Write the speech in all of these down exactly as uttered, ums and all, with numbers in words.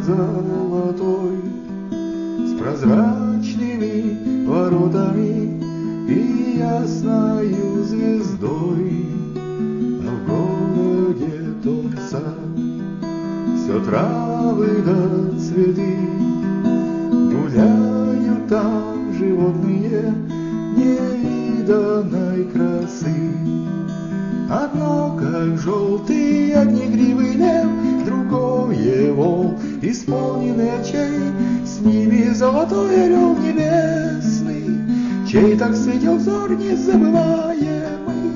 золотой, с прозрачными воротами и ясною звездой. А в городе тот сад, все травы да цветы, гуляют там животные невиданной красы. Одно, как желтый огнегривый лев, другое волк, исполненный очей, с ними золотой орел небесный, чей так светил взор незабываемый.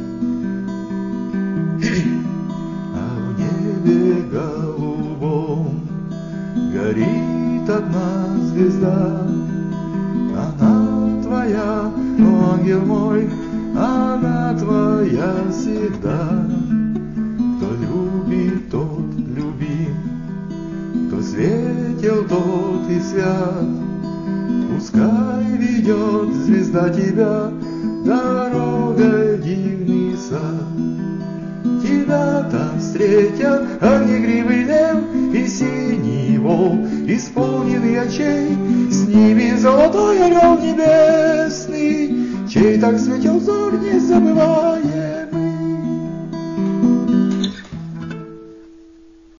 А в небе голубом горит одна звезда, она твоя, о, ангел мой, она твоя всегда. Кто любит, тот любим, кто светил, тот и свят. Пускай ведет звезда тебя дорогой дивный сад. Тебя там встретят огнегривый лев и синий волк, исполненный очей, с ними золотой орел небесный, чей так светил взор незабываемый.